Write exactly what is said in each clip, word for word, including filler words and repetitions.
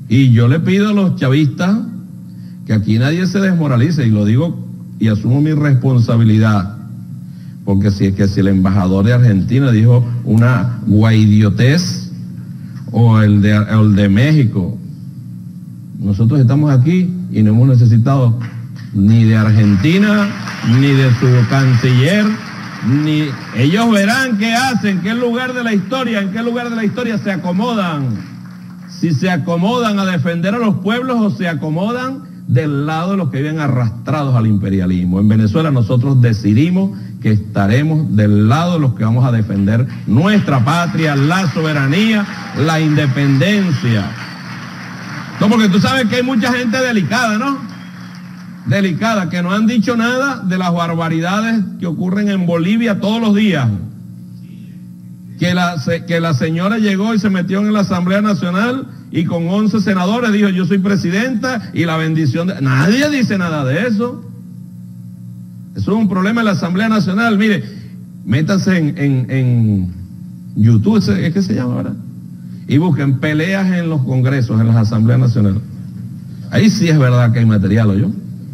Y yo le pido a los chavistas que aquí nadie se desmoralice, y lo digo y asumo mi responsabilidad, porque si es que si el embajador de Argentina dijo una guaidiotez, o el de, o el de México, nosotros estamos aquí y no hemos necesitado ni de Argentina, ni de su canciller, ni ellos verán qué hacen, qué lugar de la historia, en qué lugar de la historia se acomodan, si se acomodan a defender a los pueblos o se acomodan del lado de los que viven arrastrados al imperialismo. En Venezuela nosotros decidimos que estaremos del lado de los que vamos a defender nuestra patria, la soberanía, la independencia. No, porque tú sabes que hay mucha gente delicada, ¿no? Delicada, que no han dicho nada de las barbaridades que ocurren en Bolivia todos los días. Que la, que la señora llegó y se metió en la Asamblea Nacional y con once senadores dijo: yo soy presidenta y la bendición de... Nadie dice nada de eso. Eso es un problema en la Asamblea Nacional. Mire, métanse en, en, en YouTube, ¿es que se llama ahora? Y busquen peleas en los congresos, en las Asambleas Nacionales. Ahí sí es verdad que hay material, ¿o yo?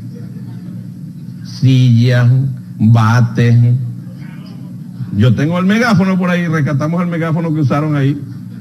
Sillas, bates. Yo tengo el megáfono por ahí, rescatamos el megáfono que usaron ahí.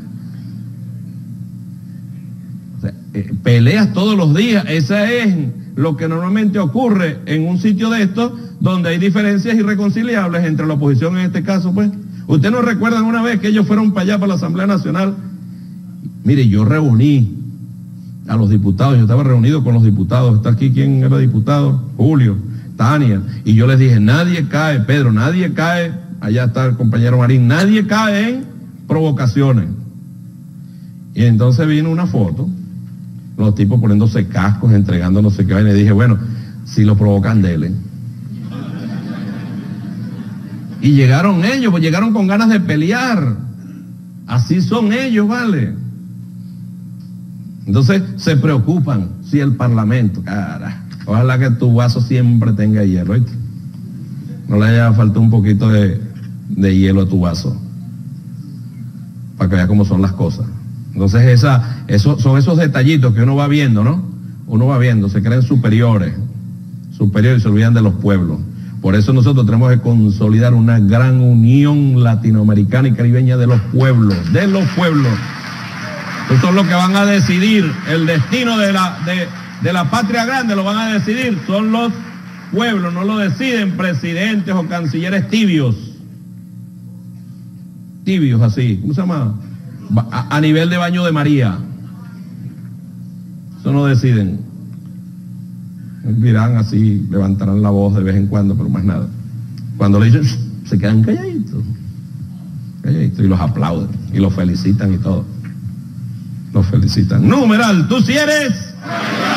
O sea, eh, peleas todos los días, esa es lo que normalmente ocurre en un sitio de estos, donde hay diferencias irreconciliables entre la oposición en este caso, pues. ¿Ustedes no recuerdan una vez que ellos fueron para allá, para la Asamblea Nacional? Mire, yo reuní a los diputados, yo estaba reunido con los diputados, está aquí, ¿quién era diputado? Julio, Tania, y yo les dije: nadie cae, Pedro, nadie cae, allá está el compañero Marín, nadie cae en provocaciones. Y entonces vino una foto, los tipos poniéndose cascos, entregando no sé qué, y le dije: bueno, si lo provocan, dele. Y llegaron ellos, pues llegaron con ganas de pelear. Así son ellos, ¿vale? Entonces se preocupan, si el Parlamento, cara, ojalá que tu vaso siempre tenga hielo, ¿eh? No le haya faltado un poquito de, de hielo a tu vaso, para que vea cómo son las cosas. Entonces esa, eso, son esos detallitos que uno va viendo, ¿no? Uno va viendo, se creen superiores, superiores y se olvidan de los pueblos. Por eso nosotros tenemos que consolidar una gran unión latinoamericana y caribeña de los pueblos, de los pueblos. Estos son los que van a decidir el destino de la, de, de la patria grande, lo van a decidir, son los pueblos, no lo deciden presidentes o cancilleres tibios. Tibios así, ¿cómo se llama? A, a nivel de baño de María. Eso no deciden. Dirán así, levantarán la voz de vez en cuando, pero más nada. Cuando le dicen, se quedan calladitos, calladitos, y los aplauden, y los felicitan y todo. Los felicitan. Numeral, tú si eres...